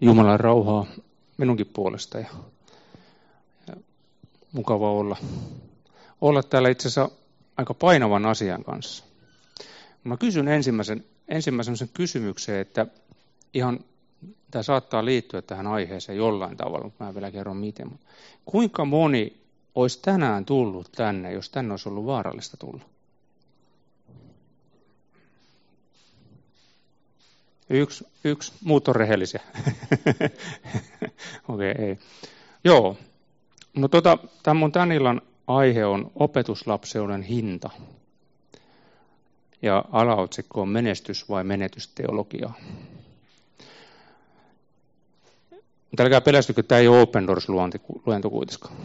Jumalan rauhaa minunkin puolesta ja mukava olla täällä itse asiassa aika painavan asian kanssa. Mä kysyn ensimmäisen kysymyksen, että ihan tämä saattaa liittyä tähän aiheeseen jollain tavalla, mutta mä vielä kerron miten. Kuinka moni olisi tänään tullut tänne, jos tänne olisi ollut vaarallista tulla? Yksi, muut on rehellisiä. Okei, ei. Joo, no tämän mun tän illan aihe on opetuslapseuden hinta. Ja alaotsikko on menestys vai menetysteologiaa. Mutta älkää pelästykö, että tämä ei ole Open Doors-luento kuitenkaan.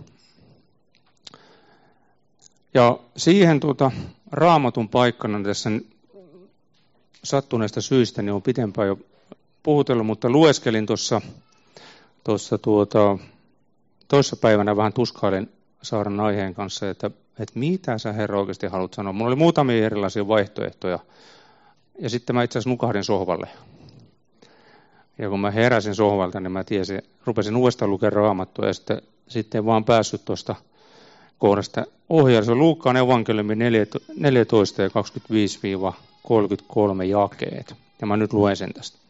Ja siihen Raamatun paikkana tässä sattuneesta syistä niin on pitempään jo puhutellut, mutta lueskelin tuossa toissa päivänä vähän tuskailen Saaran aiheen kanssa, että mitä sä Herra oikeasti haluat sanoa. Mulla oli muutamia erilaisia vaihtoehtoja ja sitten mä itse asiassa nukahdin sohvalle. Ja kun mä heräsin sohvalta, niin mä rupesin uudestaan lukemaan Raamattua ja sitten en vaan päässyt tuosta kohdasta ohjaa. Se on Luukkaan evankeliumi 14 ja 25-33 jakeet. Ja mä nyt luen sen tästä.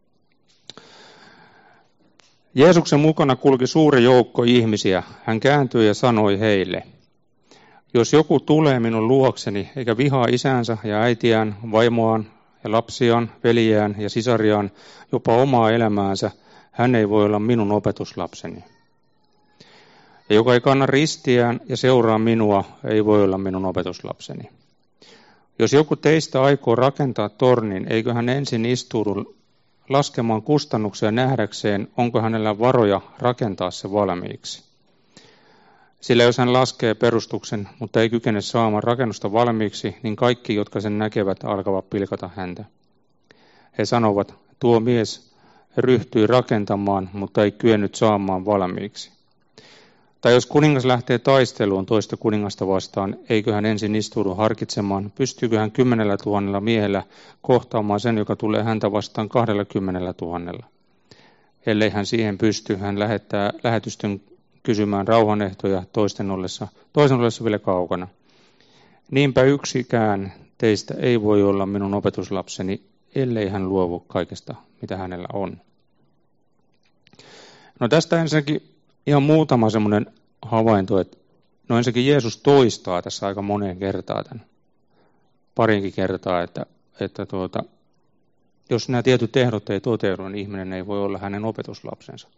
Jeesuksen mukana kulki suuri joukko ihmisiä. Hän kääntyi ja sanoi heille: jos joku tulee minun luokseni eikä vihaa isäänsä ja äitiään, vaimoaan ja lapsiaan, veljiään ja sisariaan, jopa omaa elämäänsä, hän ei voi olla minun opetuslapseni. Ja joka ei kanna ristiään ja seuraa minua, ei voi olla minun opetuslapseni. Jos joku teistä aikoo rakentaa tornin, eikö hän ensin istuudu laskemaan kustannuksia nähdäkseen, onko hänellä varoja rakentaa se valmiiksi. Sillä jos hän laskee perustuksen, mutta ei kykene saamaan rakennusta valmiiksi, niin kaikki, jotka sen näkevät, alkavat pilkata häntä. He sanovat, tuo mies ryhtyi rakentamaan, mutta ei kyennyt saamaan valmiiksi. Tai jos kuningas lähtee taisteluun toista kuningasta vastaan, eikö hän ensin istuudu harkitsemaan, pystyykö hän 10 000 miehellä kohtaamaan sen, joka tulee häntä vastaan 20 000. Ellei hän siihen pysty, hän lähettää lähetystön kysymään rauhanehtoja toisen ollessa vielä kaukana. Niinpä yksikään teistä ei voi olla minun opetuslapseni, ellei hän luovu kaikesta, mitä hänellä on. No tästä ensinnäkin ihan muutama semmoinen havainto, että ensinnäkin Jeesus toistaa tässä aika moneen kertaan tämän, parinkin kertaa, että jos nämä tietyt ehdot ei toteudu, niin ihminen ei voi olla hänen opetuslapsensa.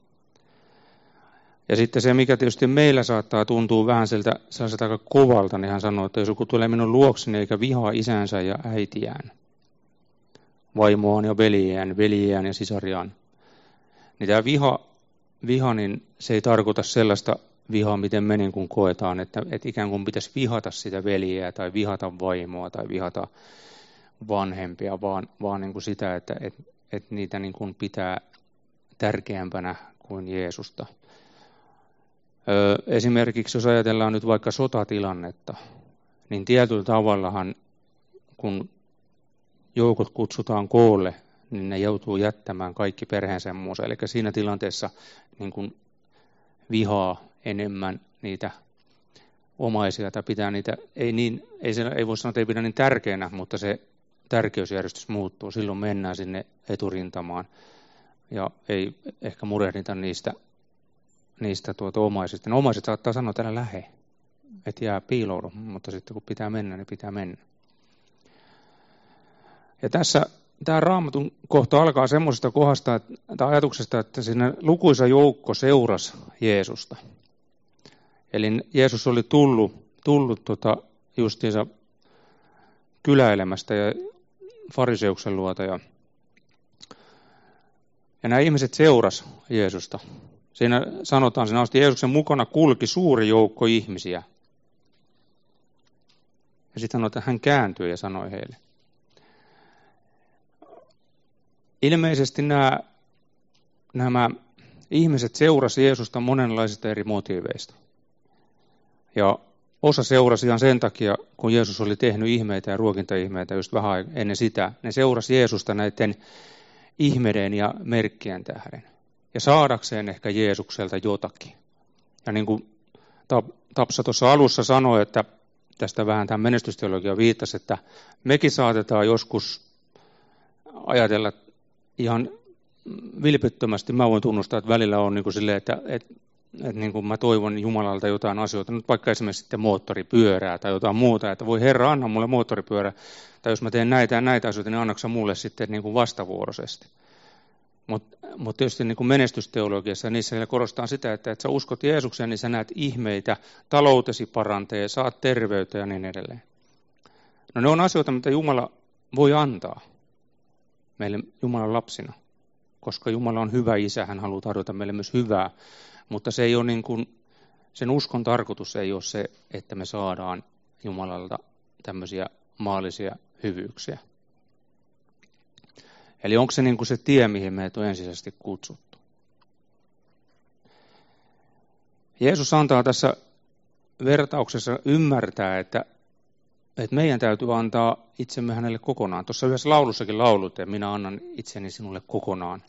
Ja sitten se, mikä tietysti meillä saattaa tuntua vähän sellaiselta aika kovalta, niin hän sanoo, että jos joku tulee minun luokseni eikä vihaa isänsä ja äitiään, vaimoaan ja veljiään ja sisariaan, niin tämä viha, niin se ei tarkoita sellaista vihaa, miten me niin kuin koetaan, että ikään kuin pitäisi vihata sitä veljeä tai vihata vaimoa tai vihata vanhempia, vaan niin kuin sitä, että niitä niin kuin pitää tärkeämpänä kuin Jeesusta. Esimerkiksi jos ajatellaan nyt vaikka sotatilannetta, niin tietyllä tavallahan, kun joukot kutsutaan koolle, niin ne joutuu jättämään kaikki perheensä muussa. Eli siinä tilanteessa niin kuin vihaa enemmän niitä omaisia tai pitää niitä, ei voi sanoa, että ei pidä niin tärkeänä, mutta se tärkeysjärjestys muuttuu. Silloin mennään sinne eturintamaan ja ei ehkä murehdita niistä omaisista. Ne omaiset saattaa sanoa, että älä lähe, et jää piiloudu, mutta sitten kun pitää mennä, niin pitää mennä. Ja tässä tämä Raamatun kohta alkaa semmoisesta kohdasta tai ajatuksesta, että siinä lukuisa joukko seurasi Jeesusta. Eli Jeesus oli tullut justiinsa kyläelämästä ja fariseuksen luota. Ja nämä ihmiset seurasi Jeesusta. Siinä sanotaan, että Jeesuksen mukana kulki suuri joukko ihmisiä. Ja sitten sanoi, että hän kääntyi ja sanoi heille. Ilmeisesti nämä ihmiset seurasi Jeesusta monenlaisista eri motiiveista. Ja osa seurasi ihan sen takia, kun Jeesus oli tehnyt ihmeitä ja ruokintaihmeitä just vähän ennen sitä. Ne seurasi Jeesusta näiden ihmeiden ja merkkien tähden. Ja saadakseen ehkä Jeesukselta jotakin. Ja niin kuin Tapsa tuossa alussa sanoi, että tästä vähän tämän menestysteologia viittasi, että mekin saatetaan joskus ajatella ihan vilpittömästi. Mä voin tunnustaa, että välillä on niin kuin silleen, että niin kuin mä toivon Jumalalta jotain asioita, nyt vaikka esimerkiksi sitten moottoripyörää tai jotain muuta, että voi Herra, anna mulle moottoripyörä, tai jos mä teen näitä ja näitä asioita, niin annaksa mulle sitten niin kuin vastavuoroisesti. Mutta tietysti niin kuin menestysteologiassa niissä korostaa sitä, että sä uskot Jeesukseen, niin sä näet ihmeitä, taloutesi paranee, saat terveyttä ja niin edelleen. No ne on asioita, mitä Jumala voi antaa meille Jumalan lapsina, koska Jumala on hyvä isä, hän haluaa tarjota meille myös hyvää, mutta se ei ole niin kuin, sen uskon tarkoitus ei ole se, että me saadaan Jumalalta tämmöisiä maallisia hyvyyksiä. Eli onko se niin kuin se tie, mihin meidät on ensisijaisesti kutsuttu? Jeesus antaa tässä vertauksessa ymmärtää, että meidän täytyy antaa itsemme hänelle kokonaan. Tuossa yhdessä laulussakin laulut, että minä annan itseni sinulle kokonaan.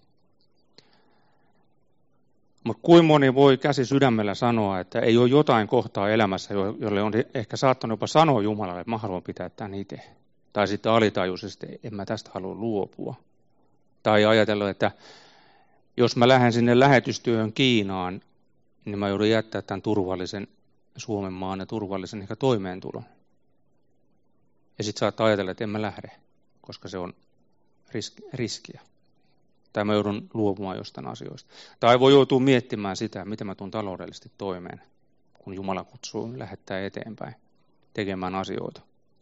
Mutta kuinka moni voi käsi sydämellä sanoa, että ei ole jotain kohtaa elämässä, jolle on ehkä saattanut jopa sanoa Jumalalle, että mä haluan pitää tämän itse. Tai sitten alitajuisesti, en mä tästä halua luopua. Tai ajatella, että jos mä lähden sinne lähetystyöhön Kiinaan, niin mä joudun jättää tämän turvallisen Suomen maan ja turvallisen ehkä toimeentulon. Ja sitten saattaa ajatella, että en mä lähde, koska se on riskiä. Tai mä joudun luopumaan jostain asioista. Tai voi joutua miettimään sitä, miten mä tuun taloudellisesti toimeen, kun Jumala kutsuu lähettää eteenpäin tekemään asioita.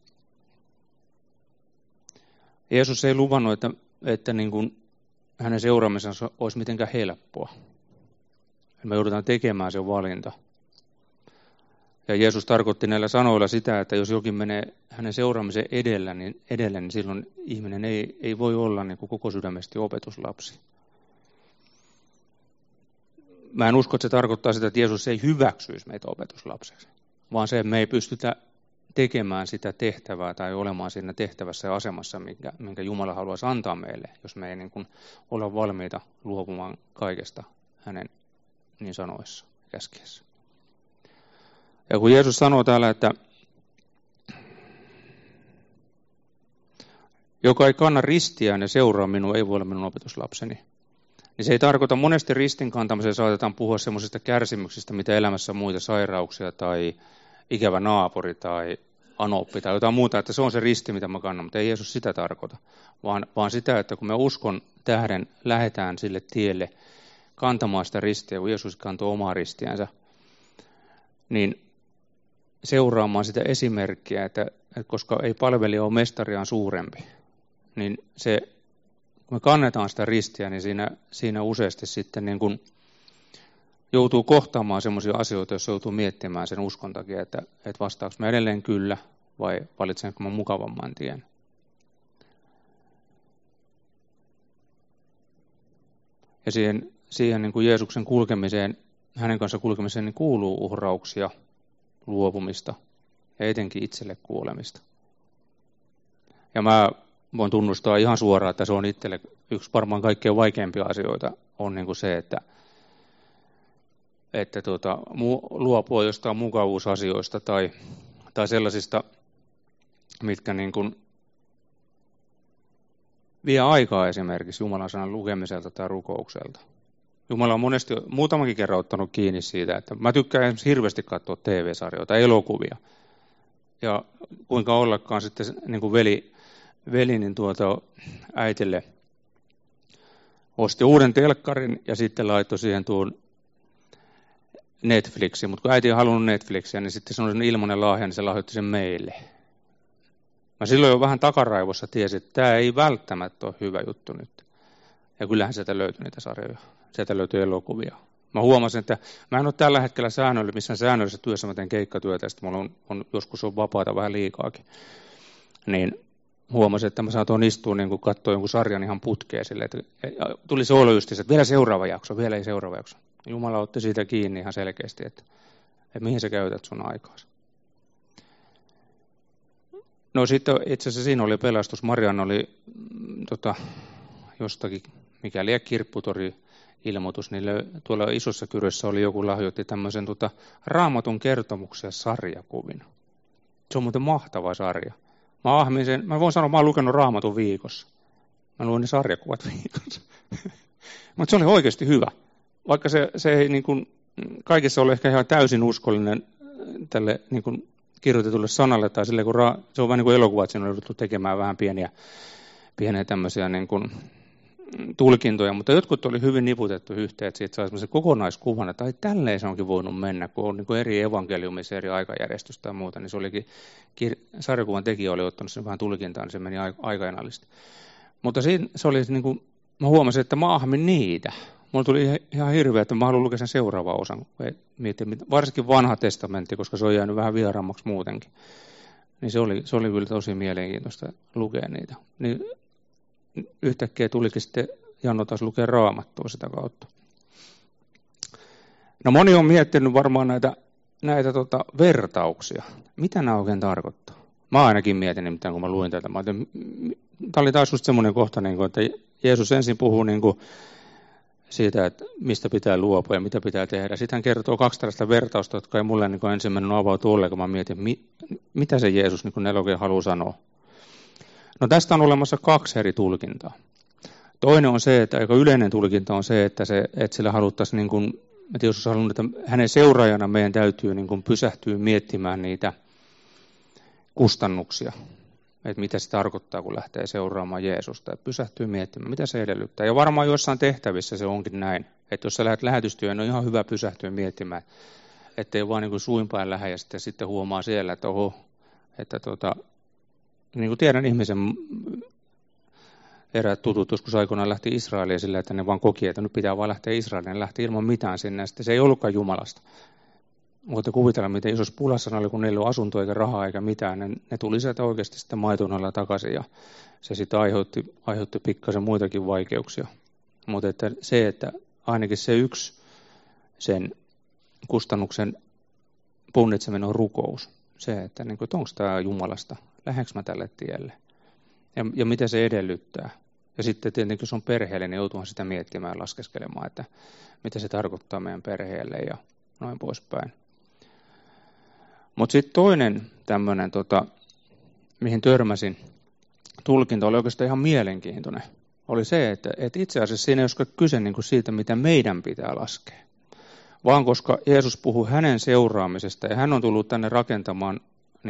Jeesus ei luvannut, että niin kuin hänen seuraamisensa olisi mitenkään helppoa. Me joudutaan tekemään se valinta. Ja Jeesus tarkoitti näillä sanoilla sitä, että jos jokin menee hänen seuraamisen edellä, niin silloin ihminen ei voi olla niin kuin koko sydämesti opetuslapsi. Mä en usko, että se tarkoittaa sitä, että Jeesus ei hyväksyisi meitä opetuslapseksi, vaan se, että me ei pystytä tekemään sitä tehtävää tai olemaan siinä tehtävässä ja asemassa, minkä Jumala haluaisi antaa meille, jos me ei niin kuin olla valmiita luopumaan kaikesta hänen niin sanoissa käskiessä. Ja kun Jeesus sanoo täällä, että joka ei kanna ristiään ja seuraa minua, ei voi olla minun opetuslapseni. Niin se ei tarkoita, monesti ristin kantamiseen saatetaan puhua semmoisista kärsimyksistä, mitä elämässä on muita sairauksia tai ikävä naapuri tai anoppi tai jotain muuta, että se on se risti, mitä mä kannan, mutta ei Jeesus sitä tarkoita, vaan sitä, että kun me uskon tähden lähdetään sille tielle kantamaan sitä ristiä, kun Jeesus kantoi omaa ristiänsä, niin seuraamaan sitä esimerkkiä, että koska ei palvelija ole mestariaan suurempi, niin se, kun me kannetaan sitä ristiä, niin siinä useasti sitten niin kuin joutuu kohtaamaan sellaisia asioita, jos joutuu miettimään sen uskon takia, että vastaanko mä edelleen kyllä vai valitsenko mä mukavamman tien. Ja siihen niin kuin Jeesuksen kulkemiseen, hänen kanssa kulkemiseen niin kuuluu uhrauksia, luopumista ja etenkin itselle kuolemista. Ja mä voin tunnustaa ihan suoraan, että se on itselle yksi varmaan kaikkein vaikeimpia asioita, on niin kuin se, että luopua jostain mukavuusasioista tai sellaisista, mitkä niin kuin vie aikaa esimerkiksi Jumalan sanan lukemiselta tai rukoukselta. Jumala on monesti muutamankin kerran ottanut kiinni siitä, että mä tykkään esimerkiksi hirveästi katsoa TV-sarjoita, elokuvia. Ja kuinka ollakaan sitten niin kuin veli niin äitille osti uuden telkkarin ja sitten laittoi siihen tuon Netflixin. Mutta kun äiti ei halunnut Netflixiä, niin sitten se on ilmainen lahja, niin se lahjoitti sen meille. Mä silloin jo vähän takaraivossa tiesin, että tämä ei välttämättä ole hyvä juttu nyt. Ja kyllähän sieltä löytyi niitä sarjoja. Sieltä löytyi elokuvia. Mä huomasin, että mä en ole tällä hetkellä missään säännöllisessä työssä, mä teen keikkatyötä, ja sitten mulla on joskus on vapaata vähän liikaakin. Niin huomasin, että mä saatoin istua niin kuin katsoa jonkun sarjan ihan putkeen silleen, että tuli se olo just, että vielä seuraava jakso. Jumala otti siitä kiinni ihan selkeästi, että mihin sä käytät sun aikaasi. No sitten itse asiassa siinä oli pelastus. Marianne oli jostakin, mikä liian kirpputori-ilmoitus, niin tuolla Isossa Kyrössä oli joku lahjoitti tämmöisen Raamatun kertomuksia sarjakuvina. Se on muuten mahtava sarja. Mä voin sanoa, että mä oon lukenut Raamatun viikossa. Mä luin ne sarjakuvat viikossa. Mutta se oli oikeasti hyvä. Vaikka se ei niin kuin, kaikessa ole ehkä ihan täysin uskollinen tälle niin kuin kirjoitetulle sanalle, tai sille, kun se on vähän niin kuin elokuva, että siinä on jouduttu tekemään vähän pieniä tämmöisiä niin kuin tulkintoja, mutta jotkut oli hyvin niputettu yhteen, että siitä saa semmoisen kokonaiskuvan, että tälleen se onkin voinut mennä, kun on niin kuin eri evankeliumissa, eri aikajärjestystä ja muuta, niin se olikin, sarjakuvan tekijä oli ottanut sen vähän tulkintaan, niin se meni aika enallisesti. Mutta siinä se oli niin kuin, mä huomasin, että mä ahmin niitä. Mulla tuli ihan hirveä, että mä haluan lukea sen seuraavan osan. Mietin, varsinkin vanha testamentti, koska se on jäänyt vähän vieraammaksi muutenkin. Niin se oli kyllä tosi mielenkiintoista lukea niitä. Niin yhtäkkiä tulikin sitten Janno taas lukea Raamattua sitä kautta. No moni on miettinyt varmaan näitä vertauksia. Mitä nämä oikein tarkoittaa? Mä ainakin mietin nimittäin, kun mä luin tätä. Tämä oli taas just semmoinen kohta, että Jeesus ensin puhuu siitä, että mistä pitää luopua ja mitä pitää tehdä. Sitten hän kertoo 2 tällaista vertausta, jotka ei mulle ensimmäinen avautu ollenkaan. Mä mietin, mitä se Jeesus oikein haluaa sanoa. No tästä on olemassa 2 eri tulkintaa. Toinen on se, että aika yleinen tulkinta on se, että sillä haluttaisiin, että Jeesus haluaa, että hänen seuraajana meidän täytyy pysähtyä miettimään niitä kustannuksia. Että mitä se tarkoittaa, kun lähtee seuraamaan Jeesusta. Että pysähtyy miettimään, mitä se edellyttää. Ja varmaan joissain tehtävissä se onkin näin. Että jos sä lähdet lähetystyöhön, niin on ihan hyvä pysähtyä miettimään. Että ei vaan suinpäin lähde ja sitten huomaa siellä, että niin kuin tiedän ihmisen, eräät tutut joskus aikoinaan lähti Israeliin sillä, että ne vaan koki, että nyt pitää vaan lähteä Israeliin. Ne lähti ilman mitään sinne. Sitten se ei ollutkaan Jumalasta. Voitte kuvitella, miten isossa pulassa oli, kun niillä ei ole asuntoa eikä rahaa eikä mitään. Ne tuli sieltä oikeasti sitten maitonalla takaisin ja se sitten aiheutti pikkasen muitakin vaikeuksia. Mutta että ainakin se yksi sen kustannuksen punnitseminen on rukous. Se, että onko tämä Jumalasta, lähdenkö mä tälle tielle ja mitä se edellyttää. Ja sitten tietenkin, jos on perheellinen, niin joutuuhan sitä miettimään ja laskeskelemaan, että mitä se tarkoittaa meidän perheelle ja noin poispäin. Mutta sitten toinen tämmöinen, mihin törmäsin, tulkinta oli oikeastaan ihan mielenkiintoinen, oli se, että itse asiassa siinä ei ole kyse siitä, mitä meidän pitää laskea, vaan koska Jeesus puhuu hänen seuraamisesta ja hän on tullut tänne rakentamaan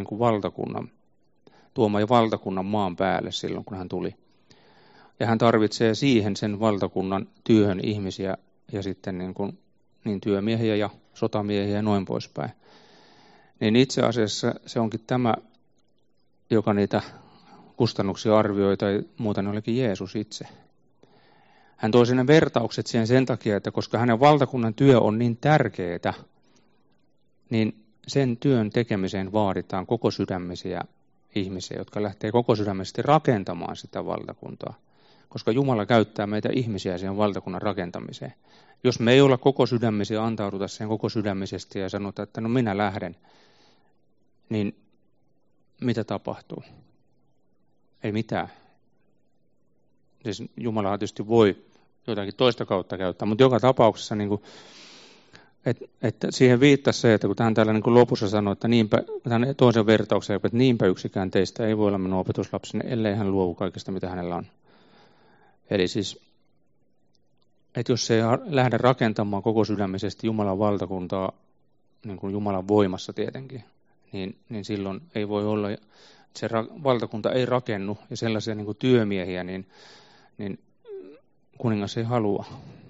tuomaan valtakunnan maan päälle silloin, kun hän tuli. Ja hän tarvitsee siihen sen valtakunnan työhön ihmisiä ja sitten niin työmiehiä ja sotamiehiä ja noin poispäin. Niin itse asiassa se onkin tämä, joka niitä kustannuksia arvioi tai muuten olikin Jeesus itse. Hän toi sinne vertaukset siihen sen takia, että koska hänen valtakunnan työ on niin tärkeää, niin sen työn tekemiseen vaaditaan koko sydämisiä ihmisiä, jotka lähtee koko sydämisesti rakentamaan sitä valtakuntaa. Koska Jumala käyttää meitä ihmisiä siihen valtakunnan rakentamiseen. Jos me ei olla koko sydämisiä, antauduta siihen koko sydämisesti ja sanota, että no minä lähden, niin mitä tapahtuu? Ei mitään. Siis Jumala tietysti voi jotakin toista kautta käyttää, mutta joka tapauksessa, että siihen viittasi se, että kun hän täällä lopussa sanoi, että tämän toisen vertauksen, että niinpä yksikään teistä ei voi olla minun opetuslapseni, ellei hän luovu kaikesta, mitä hänellä on. Eli siis, että jos ei lähde rakentamaan koko sydämisesti Jumalan valtakuntaa, niin kuin Jumalan voimassa tietenkin, niin silloin ei voi olla, se valtakunta ei rakennu ja sellaisia työmiehiä, niin kuningas ei halua.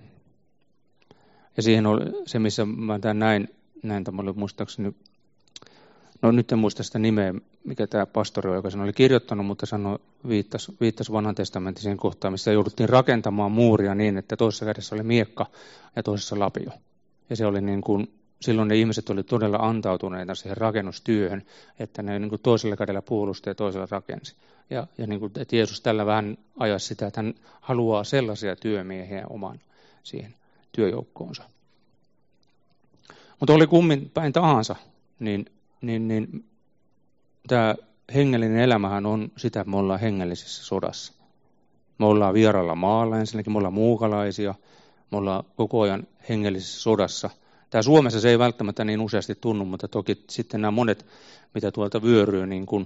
Ja siihen oli se, missä mä näin tämä oli muistaakseni, no nyt en muista sitä nimeä, mikä tämä pastori, joka sen oli kirjoittanut, mutta viittasi vanhan testamentin siihen kohtaan, missä jouduttiin rakentamaan muuria niin, että toisessa kädessä oli miekka ja toisessa lapio. Ja se oli silloin ne ihmiset oli todella antautuneita siihen rakennustyöhön, että ne toisella kädellä puolusti ja toisella rakensi. Ja että Jeesus tällä vähän ajasi sitä, että hän haluaa sellaisia työmiehiä oman siihen työjoukkoonsa. Mutta oli kummin päin tahansa, niin tämä hengellinen elämähän on sitä, että me ollaan hengellisessä sodassa. Me ollaan vieraalla maalla ensinnäkin, me ollaan muukalaisia, me ollaan koko ajan hengellisessä sodassa. Tää Suomessa se ei välttämättä niin useasti tunnu, mutta toki sitten nämä monet, mitä tuolta vyöryy niin kuin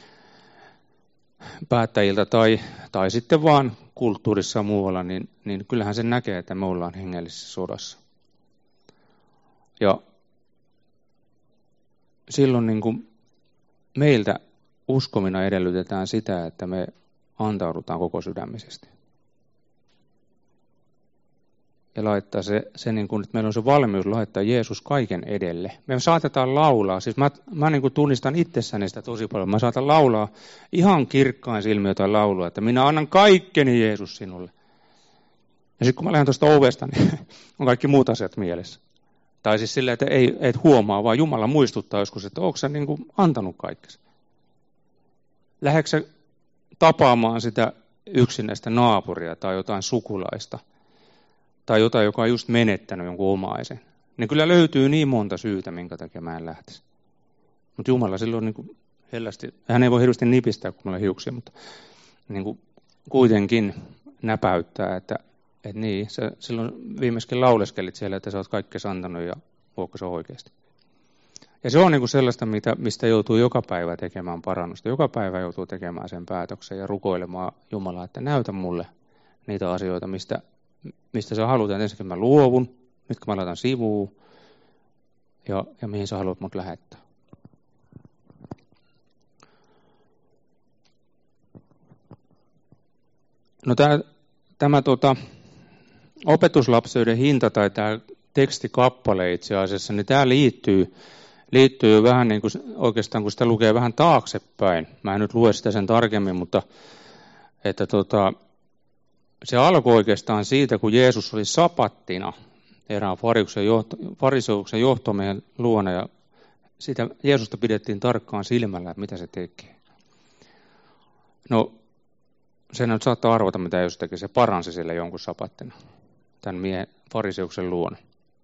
päättäjiltä tai sitten vaan kulttuurissa ja muualla, niin kyllähän se näkee, että me ollaan hengellisessä sodassa. Ja silloin niin kuin meiltä uskomina edellytetään sitä, että me antaudutaan koko sydämisesti. Ja laittaa se niin kuin, että meillä on se valmius laittaa Jeesus kaiken edelle. Me saatetaan laulaa, siis mä niin kuin tunnistan itsessäni sitä tosi paljon. Mä saatan laulaa ihan kirkkain silmiin jotain laulua, että minä annan kaikkeni Jeesus sinulle. Ja sitten kun mä lähden tuosta ovesta, niin on kaikki muut asiat mielessä. Tai siis silleen, että ei et huomaa, vaan Jumala muistuttaa joskus, että onko sä niin kuin antanut kaikkesi. Lähdekö sä tapaamaan sitä yksinäistä naapuria tai jotain sukulaista tai jotain, joka on just menettänyt jonkun omaisen. Niin kyllä löytyy niin monta syytä, minkä takia mä en lähtisi. Mutta Jumala silloin niin kuin hellästi, hän ei voi hirveästi nipistää, kun mulla on hiuksia, mutta niin kuin kuitenkin näpäyttää, että niin, sä silloin viimeiskin lauleskelit siellä, että sä oot kaikkea antanut ja voiko se oikeasti. Ja se on niin kuin sellaista, mistä joutuu joka päivä tekemään parannusta. Joka päivä joutuu tekemään sen päätöksen ja rukoilemaan Jumalaa, että näytä mulle niitä asioita, mistä sä haluat. Ensinnäkin mä luovun, mitkä mä laitan sivuun ja mihin sä haluat mut lähettää. No tämä opetuslapseyden hinta tai tämä tekstikappale itse asiassa, niin tämä liittyy vähän niin kuin oikeastaan, kun sitä lukee vähän taaksepäin. Mä en nyt lue sitä sen tarkemmin, mutta että se alkoi oikeastaan siitä, kun Jeesus oli sapattina erään fariseuksen johtomiehen luona ja sitä Jeesusta pidettiin tarkkaan silmällä, että mitä se tekee. No, sen nyt saattaa arvata, mitä Jeesus teki. Se paransi sille jonkun sapattina, tämän miehen fariseuksen luona.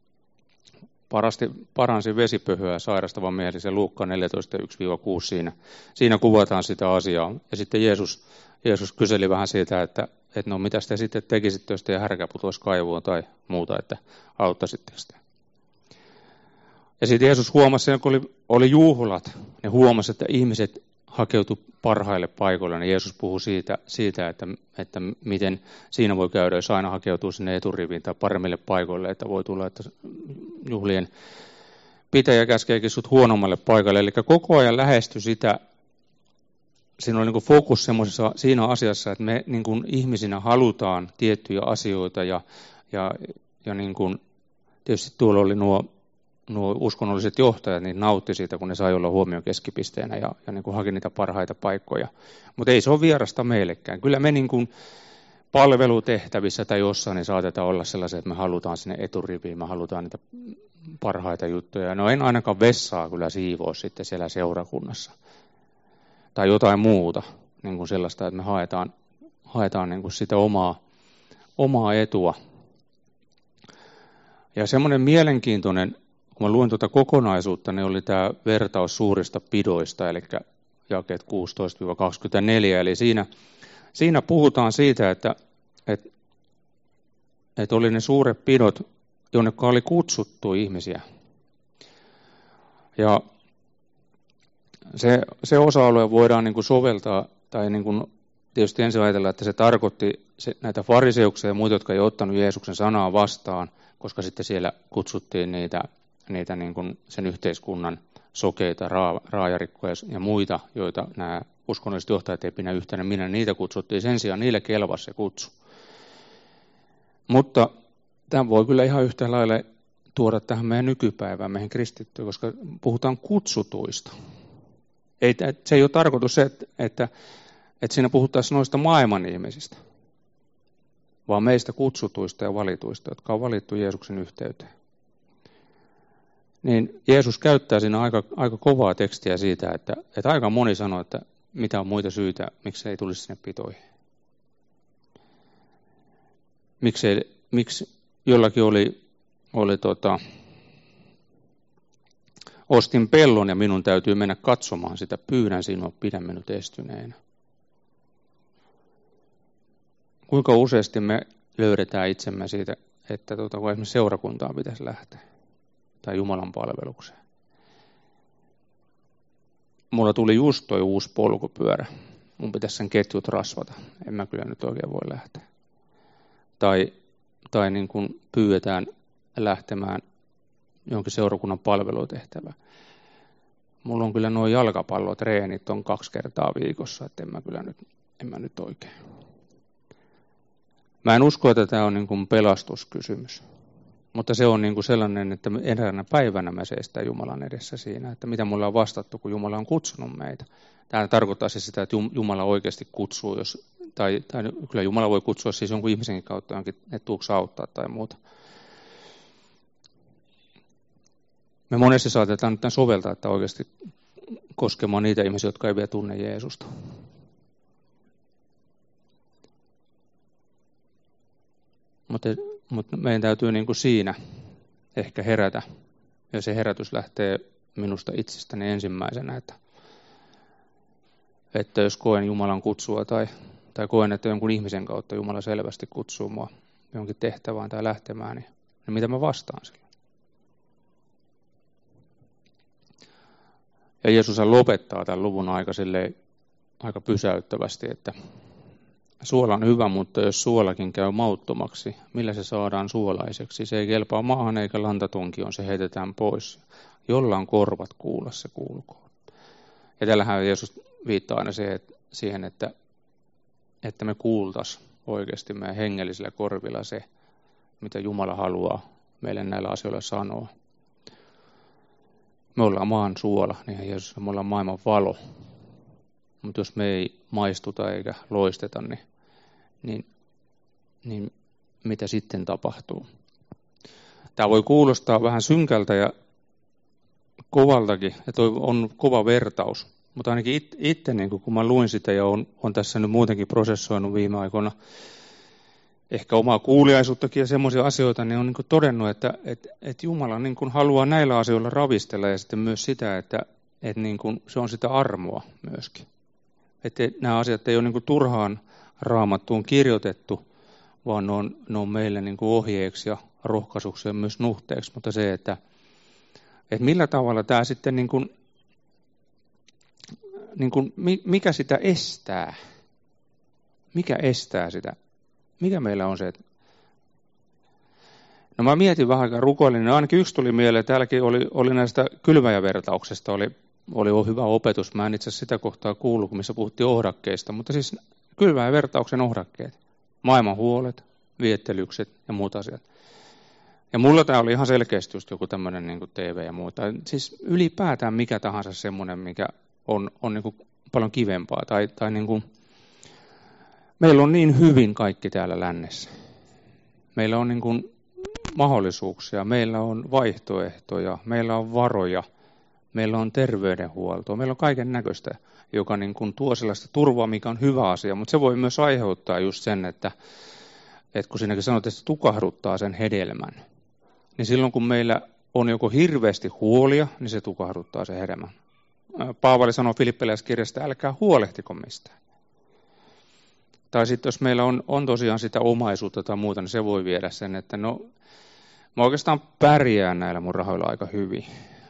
Paransi vesipöhyä sairastavan miehen, eli se Luukka 14.1-6 siinä kuvataan sitä asiaa. Ja sitten Jeesus kyseli vähän siitä, että no mitä te sitten tekisitte, jos teidän härkä putoisi kaivoon tai muuta, että auttaisitteko sitä. Ja sitten Jeesus huomasi, kun oli juhlat, ne huomasi, että ihmiset hakeutui parhaille paikoille, niin Jeesus puhui siitä että miten siinä voi käydä, jos aina hakeutuu sinne eturiviin tai paremmille paikoille, että voi tulla, että juhlien pitäjä käskeekin sut huonommalle paikalle. Eli koko ajan lähestyi sitä, siinä oli niin kuin fokus siinä asiassa, että me niin kuin ihmisinä halutaan tiettyjä asioita ja niin kuin, tietysti tuolla oli nuo uskonnolliset johtajat, niin nautti siitä, kun ne sai olla huomion keskipisteenä ja niin kuin haki niitä parhaita paikkoja. Mutta ei se ole vierasta meillekään. Kyllä me niin kuin palvelutehtävissä tai jossain niin saatetaan olla sellaisia, että me halutaan sinne eturiviin, me halutaan niitä parhaita juttuja. No en ainakaan vessaa kyllä siivoa sitten siellä seurakunnassa. Tai jotain muuta, niin kuin sellaista, että me haetaan niin kuin sitä omaa etua. Ja semmoinen mielenkiintoinen, kun mä luin tuota kokonaisuutta, niin oli tämä vertaus suurista pidoista, eli jakeet 16-24. Eli siinä puhutaan siitä, että oli ne suuret pidot, jonne oli kutsuttu ihmisiä. Ja se osa-alue voidaan niin kuin soveltaa, tai niin kuin tietysti ensin ajatella, että se tarkoitti näitä fariseuksia ja muita, jotka ei ottanut Jeesuksen sanaa vastaan, koska sitten siellä kutsuttiin niitä niin kuin sen yhteiskunnan sokeita, raajarikkoja ja muita, joita nämä uskonnolliset johtajat ei pidä yhtenä minä, niitä kutsuttiin. Sen sijaan niille kelvasi se kutsu. Mutta tämän voi kyllä ihan yhtä lailla tuoda tähän meidän nykypäivään, meihin kristittyyn, koska puhutaan kutsutuista. Se ei ole tarkoitus se, että siinä puhuttaisiin noista maailman ihmisistä, vaan meistä kutsutuista ja valituista, jotka on valittu Jeesuksen yhteyteen. Niin Jeesus käyttää siinä aika kovaa tekstiä siitä, että aika moni sanoo, että mitä on muita syitä, miksi ei tulisi sinne pitoihin. Miksi jollakin oli ostin pellon ja minun täytyy mennä katsomaan sitä, pyydän sinua, pidä minut estyneenä. kuinka useasti me löydetään itsemme siitä, että kun esimerkiksi seurakuntaan pitäisi lähteä tai Jumalan palvelukseen. Mulla tuli just toi uusi polkupyörä. Mun pitäisi sen ketjut rasvata. En mä kyllä nyt oikein voi lähteä. Tai niin kuin pyydetään lähtemään jonkin seurakunnan palvelutehtävään. Mulla on kyllä nuo jalkapallotreenit on 2 kertaa viikossa, että en mä nyt oikein. Mä en usko, että tämä on niin kuin pelastuskysymys. Mutta se on niin kuin sellainen, että eräänä päivänä me seistään Jumalan edessä siinä, että mitä mulla on vastattu, kun Jumala on kutsunut meitä. Tämä tarkoittaa siis sitä, että Jumala oikeasti kutsuu, tai kyllä Jumala voi kutsua siis jonkun ihmisenkin kautta jonkin, että tuuks auttaa tai muuta. Me monesti saatetaan nyt soveltaa, että oikeasti koskemaan niitä ihmisiä, jotka ei vielä tunne Jeesusta. Mutta meidän täytyy niin kuin siinä ehkä herätä. Ja se herätys lähtee minusta itsestäni ensimmäisenä, että jos koen Jumalan kutsua tai koen, että jonkun ihmisen kautta Jumala selvästi kutsuu mua jonkin tehtävään tai lähtemään, niin mitä mä vastaan sillä? Ja Jeesus lopettaa tämän luvun aika pysäyttävästi, että suola on hyvä, mutta jos suolakin käy mauttomaksi, millä se saadaan suolaiseksi? Se ei kelpaa maahan eikä lantatunkioon, se heitetään pois. Jolla on korvat kuulla, se kuulkoon. Ja tällähän Jeesus viittaa aina siihen, että me kuultaisiin oikeasti meidän hengellisillä korvilla se, mitä Jumala haluaa meille näillä asioilla sanoa. Me ollaan maan suola, niin Jeesus, me ollaan maailman valo. Mutta jos me ei maistuta eikä loisteta, niin mitä sitten tapahtuu? Tämä voi kuulostaa vähän synkältä ja kovaltakin, ja toi on kova vertaus. Mutta ainakin itse, niin kun mä luin sitä ja on tässä nyt muutenkin prosessoinut viime aikoina ehkä omaa kuuliaisuuttakin ja semmoisia asioita, niin on niin todennut, että Jumala niin haluaa näillä asioilla ravistella ja sitten myös sitä, että niin se on sitä armoa myöskin. Että nämä asiat ei ole niin turhaan Raamattuun kirjoitettu, vaan ne on meille niin ohjeeksi ja rohkaisuksi ja myös nuhteeksi. Mutta se, että millä tavalla tämä sitten, mikä sitä estää? Mikä estää sitä? Mikä meillä on se? No mä mietin vähän aikaa rukoilin, ja ainakin yksi tuli mieleen, täälläkin oli näistä kylväjävertauksesta, oli hyvä opetus. Mä en itse asiassa sitä kohtaa kuullut, missä puhuttiin ohdakkeista, mutta siis kylväjävertauksen ohdakkeet, maailman huolet, viettelykset ja muut asiat. Ja mulla tämä oli ihan selkeästi just joku tämmöinen niin kuin TV ja muuta. Siis ylipäätään mikä tahansa semmoinen, mikä on niin kuin paljon kivempaa. Tai niin kuin, meillä on niin hyvin kaikki täällä lännessä. Meillä on niin kuin mahdollisuuksia, meillä on vaihtoehtoja, meillä on varoja, meillä on terveydenhuoltoa, meillä on kaiken näköistä, joka niin kuin tuo sellaista turvaa, mikä on hyvä asia. Mutta se voi myös aiheuttaa just sen, että kun siinäkin sanot, että se tukahduttaa sen hedelmän, niin silloin kun meillä on joko hirveästi huolia, niin se tukahduttaa sen hedelmän. Paavali sanoo Filippiläiskirjasta, älkää huolehtiko mistään. Tai sitten jos meillä on tosiaan sitä omaisuutta tai muuta, niin se voi viedä sen, että no mä oikeastaan pärjään näillä mun rahoilla aika hyvin.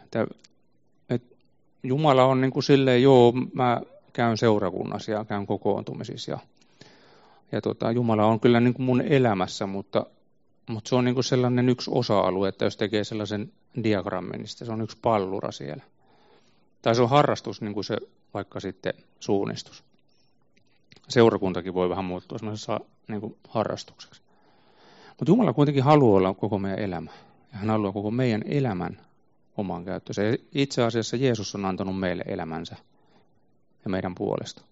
Jumala on niin kuin silleen, joo, mä käyn seurakunnassa ja käyn kokoontumisissa ja Jumala on kyllä niin kuin mun elämässä, mutta se on niin kuin sellainen yksi osa-alue, että jos tekee sellaisen diagrammin, niin se on yksi pallura siellä. Tai se on harrastus, niin kuin se vaikka sitten suunnistus. Seurakuntakin voi vähän muuttua semmoisessa niin kuin harrastukseksi. Mutta Jumala kuitenkin haluaa olla koko meidän elämä. Ja hän haluaa koko meidän elämän omaan käyttöön. Itse asiassa Jeesus on antanut meille elämänsä ja meidän puolesta.